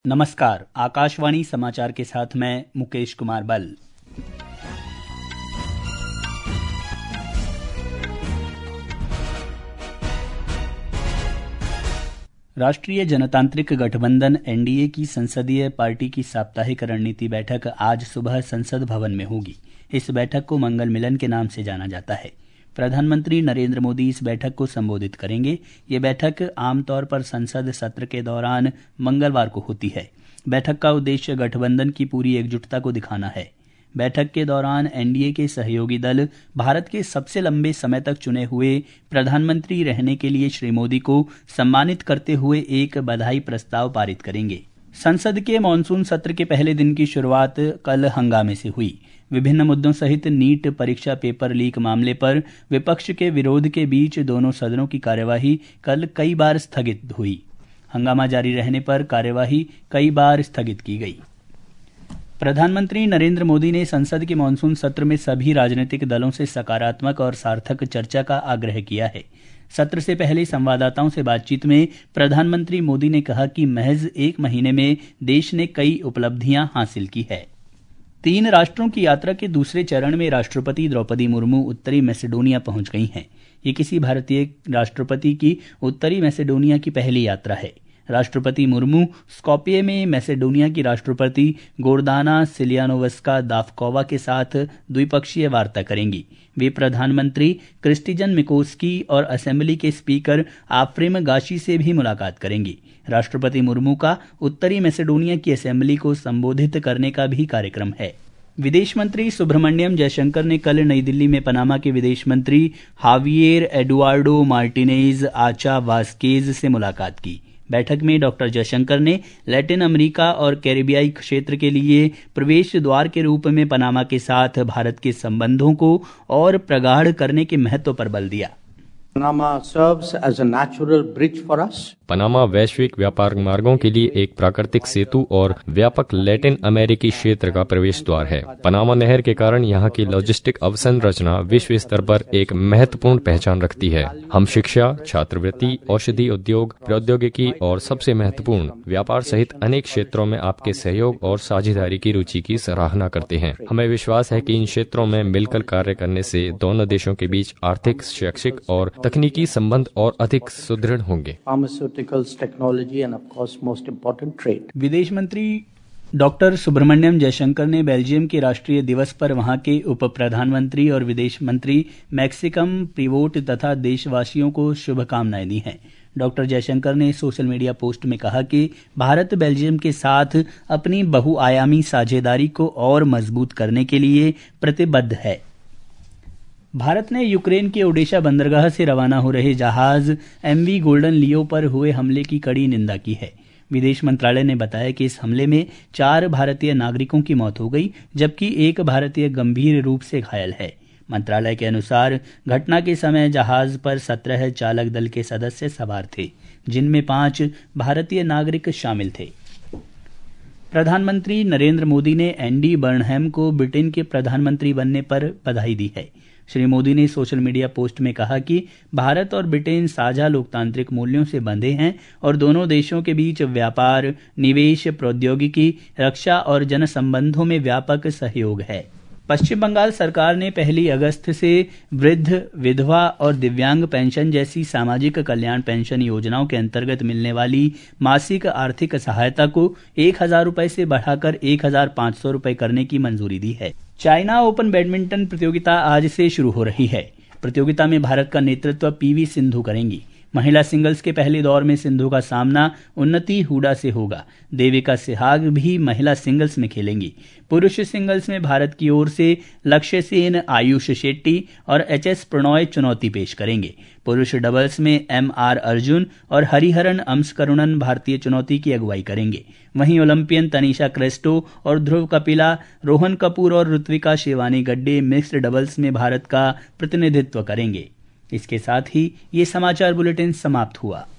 नमस्कार, आकाशवाणी समाचार के साथ मैं मुकेश कुमार बल। राष्ट्रीय जनतांत्रिक गठबंधन एनडीए की संसदीय पार्टी की साप्ताहिक रणनीति बैठक आज सुबह संसद भवन में होगी। इस बैठक को मंगल मिलन के नाम से जाना जाता है। प्रधानमंत्री नरेंद्र मोदी इस बैठक को संबोधित करेंगे। ये बैठक आमतौर पर संसद सत्र के दौरान मंगलवार को होती है। बैठक का उद्देश्य गठबंधन की पूरी एकजुटता को दिखाना है। बैठक के दौरान एनडीए के सहयोगी दल भारत के सबसे लंबे समय तक चुने हुए प्रधानमंत्री रहने के लिए श्री मोदी को सम्मानित करते हुए एक बधाई प्रस्ताव पारित करेंगे। संसद के मानसून सत्र के पहले दिन की शुरुआत कल हंगामे से हुई। विभिन्न मुद्दों सहित नीट परीक्षा पेपर लीक मामले पर विपक्ष के विरोध के बीच दोनों सदनों की कार्यवाही कल कई बार स्थगित हुई। हंगामा जारी रहने पर कार्यवाही कई बार स्थगित की गई। प्रधानमंत्री नरेंद्र मोदी ने संसद के मानसून सत्र में सभी राजनीतिक दलों से सकारात्मक और सार्थक चर्चा का आग्रह किया है। सत्र से पहले संवाददाताओं से बातचीत में प्रधानमंत्री मोदी ने कहा कि महज एक महीने में देश ने कई उपलब्धियां हासिल की है। 3 राष्ट्रों की यात्रा के दूसरे चरण में राष्ट्रपति द्रौपदी मुर्मू उत्तरी मैसेडोनिया पहुंच गई हैं। ये किसी भारतीय राष्ट्रपति की उत्तरी मैसेडोनिया की पहली यात्रा है। राष्ट्रपति मुर्मू स्कॉपिये में मैसेडोनिया की राष्ट्रपति गोर्दाना सिलियानोवस्का दाफकोवा के साथ द्विपक्षीय वार्ता करेंगी। वे प्रधानमंत्री क्रिस्टिजन मिकोस्की और असेंबली के स्पीकर आफ्रिम गाशी से भी मुलाकात करेंगी। राष्ट्रपति मुर्मू का उत्तरी मैसेडोनिया की असेंबली को संबोधित करने का भी कार्यक्रम है। विदेश मंत्री सुब्रमण्यम जयशंकर ने कल नई दिल्ली में पनामा के विदेश मंत्री Javier Eduardo Martinez Acha Vasquez से मुलाकात की। बैठक में डॉक्टर जयशंकर ने लैटिन अमेरिका और कैरिबियाई क्षेत्र के लिए प्रवेश द्वार के रूप में पनामा के साथ भारत के संबंधों को और प्रगाढ़ करने के महत्व पर बल दिया। Panama serves as a natural bridge for us. Panama वैश्विक व्यापार मार्गों के लिए एक प्राकृतिक सेतु और व्यापक लैटिन अमेरिकी क्षेत्र का प्रवेश द्वार है। पनामा नहर के कारण यहाँ की लॉजिस्टिक अवसंरचना विश्व स्तर पर एक महत्वपूर्ण पहचान रखती है। हम शिक्षा, छात्रवृत्ति, औषधि उद्योग, प्रौद्योगिकी और सबसे महत्वपूर्ण व्यापार सहित अनेक क्षेत्रों में आपके सहयोग और साझेदारी की रुचि की सराहना करते हैं। हमें विश्वास है कि इन क्षेत्रों में मिलकर कार्य करने से दोनों देशों के बीच आर्थिक, शैक्षिक और तकनीकी संबंध और अधिक सुदृढ़ होंगे। Technology and of course most important trade. विदेश मंत्री डॉक्टर सुब्रमण्यम जयशंकर ने बेल्जियम के राष्ट्रीय दिवस पर वहां के उप प्रधानमंत्री और विदेश मंत्री मैक्सिकम प्रिवोट तथा देशवासियों को शुभकामनाएं दी हैं। डॉक्टर जयशंकर ने सोशल मीडिया पोस्ट में कहा कि भारत बेल्जियम के साथ अपनी बहुआयामी साझेदारी को और मजबूत करने के लिए प्रतिबद्ध है। भारत ने यूक्रेन के ओडेशा बंदरगाह से रवाना हो रहे जहाज एमवी गोल्डन लियो पर हुए हमले की कड़ी निंदा की है। विदेश मंत्रालय ने बताया कि इस हमले में 4 भारतीय नागरिकों की मौत हो गई, जबकि एक भारतीय गंभीर रूप से घायल है। मंत्रालय के अनुसार घटना के समय जहाज पर 17 चालक दल के सदस्य सवार थे, जिनमें 5 भारतीय नागरिक शामिल थे। प्रधानमंत्री नरेंद्र मोदी ने एंडी बर्नहैम को ब्रिटेन के प्रधानमंत्री बनने पर बधाई दी है। श्री मोदी ने सोशल मीडिया पोस्ट में कहा कि भारत और ब्रिटेन साझा लोकतांत्रिक मूल्यों से बंधे हैं और दोनों देशों के बीच व्यापार, निवेश, प्रौद्योगिकी, रक्षा और जनसंबंधों में व्यापक सहयोग है। पश्चिम बंगाल सरकार ने 1 अगस्त से वृद्ध, विधवा और दिव्यांग पेंशन जैसी सामाजिक कल्याण पेंशन योजनाओं के अंतर्गत मिलने वाली मासिक आर्थिक सहायता को 1,000 रुपये से बढ़ाकर 1,500 रुपये करने की मंजूरी दी है। चाइना ओपन बैडमिंटन प्रतियोगिता आज से शुरू हो रही है। प्रतियोगिता में भारत का नेतृत्व पीवी सिंधु करेंगी। महिला सिंगल्स के पहले दौर में सिंधु का सामना उन्नति हुडा से होगा। देविका सेहवाग भी महिला सिंगल्स में खेलेंगी। पुरुष सिंगल्स में भारत की ओर से लक्ष्य सेन, आयुष शेट्टी और एचएस प्रणॉय चुनौती पेश करेंगे। पुरुष डबल्स में एमआर अर्जुन और हरिहरन अंशकरुणन भारतीय चुनौती की अगुवाई करेंगे। वहीं ओलंपियन तनीषा क्रेस्टो और ध्रुव कपिला, रोहन कपूर और ऋत्विका शिवानी गड्डे मिक्स्ड डबल्स में भारत का प्रतिनिधित्व करेंगे। इसके साथ ही ये समाचार बुलेटिन समाप्त हुआ।